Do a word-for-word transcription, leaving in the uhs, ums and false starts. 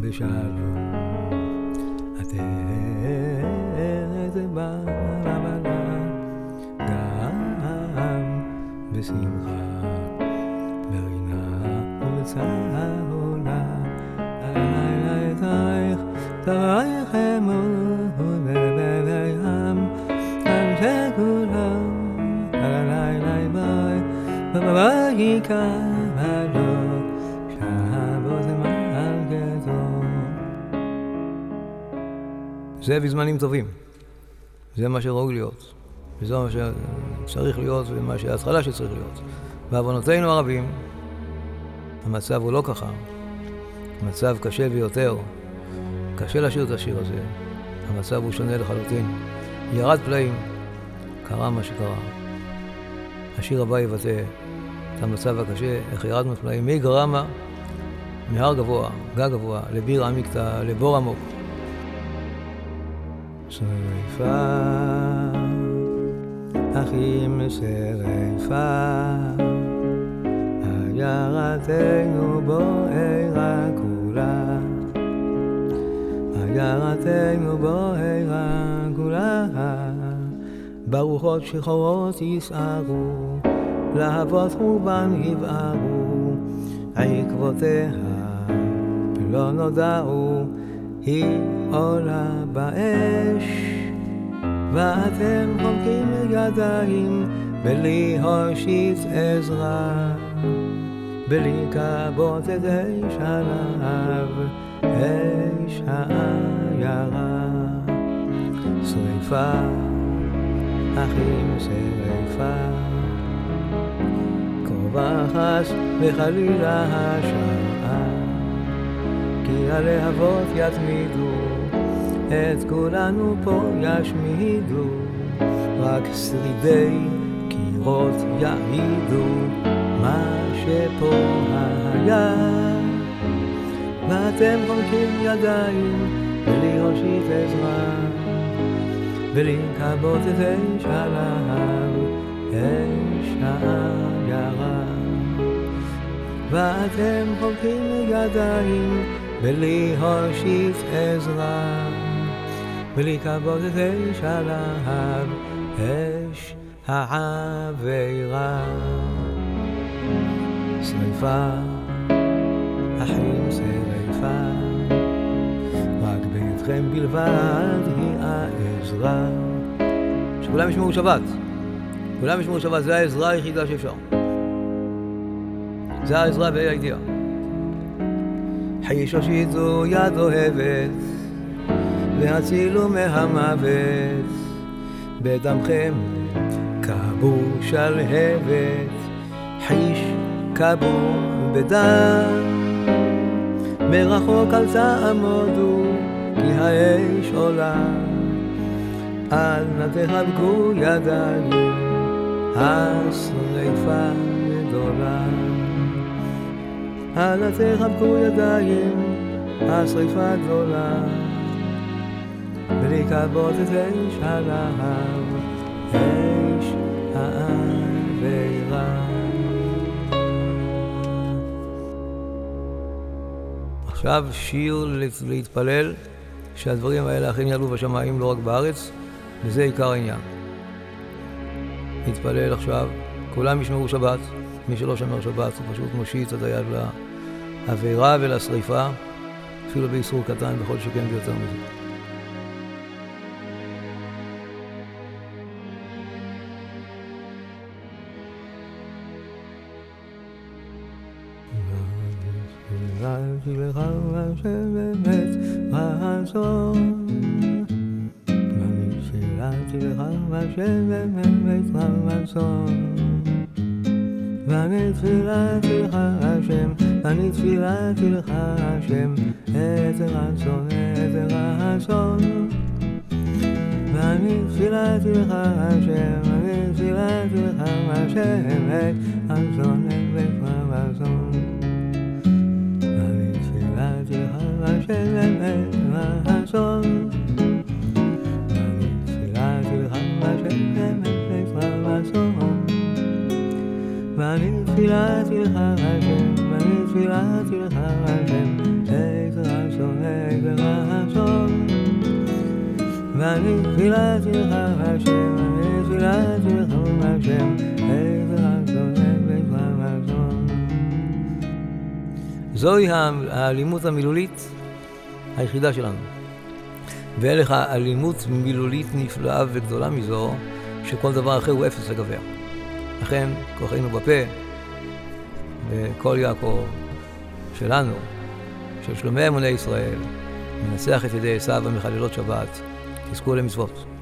בשלום. התרת בלבלה גם בשמחה ברינה ובצהולה הלילה אתייך תברך אמור ובביים אנשי כולם הלילה ביי ובביקה ולא שבו זמן גדול. זה בזמנים טובים, זה מה שראוי להיות, וזה מה שצריך להיות ומה שההתחלה שצריך להיות. בעוונותינו הרבים המצב הוא לא ככה, המצב קשה ביותר, קשה לשיר את השיר הזה, המצב הוא שונה לחלוטין, ירד פלאים, קרה מה שקרה. השיר הבא יבטא את המצב הקשה, איך ירדנו פלאים מגרמה, מהר גבוה, גג גבוה, לביר עמיקתא, לבור עמוק. שריפה, אחים שריפה, הירתנו בוערה כולה, הירתנו בוערה כולה, ברוחות שחורות יסערו, להבות חורבן יבערו, עקבותיה לא נודעו, היא עולה באש, ואתם חומקים ידיים בלי הושיט עזרה, בלי כבות את אש עליו, אש העיירה. שריפה, אחים שריפה, קרובה חס וחלילה השעה, כי הלהבות יתמידו, את כולנו פה ישמידו, רק שרידי קירות יעידו מה שפה היה, ואתם חומקים ידיים בלי הושיט עזרה, בלי כבות את אש עליו, אש העיירה. ואתם חומקים ידיים בלי הושיט עזרה, בלי כבות את אש עליו, אש העבירה. שריפה, אחים שריפה, רק בידכם בלבד היא העזרה. שכולם ישמעו שבת, כולם ישמעו שבת, זה העזרה היחידה שאפשר, זה העזרה בה"א הידיעה. חיש הושיטו יד אוהבת והצילו מהמוות, בדמכם כבו שלהבת, חיש כבו בדם, מרחוק אל תעמודו כי האש עולה, אל נא תחבקו ידיים, השריפה גדולה. אל נא תחבקו ידיים, השריפה גדולה, בלי כבות את אש עליו, אש העבירה. עכשיו שיר להתפלל שהדברים האלה אכן יעלו בשמיים, לא רק בארץ, וזה עיקר העניין. להתפלל עכשיו, כולם ישמעו שבת, מי שלא שמר שבת הוא פשוט מושיט את היד לעבירה ולשריפה, אפילו באיסור קטן, בכל שכן ביותר מזה. נתפילתי לך השם באמת רצון, נתפילתי לך השם באמת רצון, ואני תפילתי לך השם, ואני תפילתי לך השם, איזה רצון, איזה רצון, ואני תפילתי לך השם, ואני תפילתי לך השם, איזה רצון, איזה רצון, ואני תפילתי לך השם, איזה רצון, ואני תפילתי לך השם, איזה רצון, ואני תפילתי לך השם, ואני תפילתי לך השם, איזה רצון. צועק ברצון, ואני תפילתי לך השם, אני תפילתי לך השם, איזה רק צועק ברצון. זוהי האלימות המילולית היחידה שלנו. ואין לך אלימות מילולית נפלאה וגדולה מזו, שכל דבר אחר הוא אפס לגביה. לכן, כוחנו בפה, וכל יעקב שלנו, של שלומי אמוני ישראל, מנצח את ידי עשיו המחללות שבת, תזכו למצוות.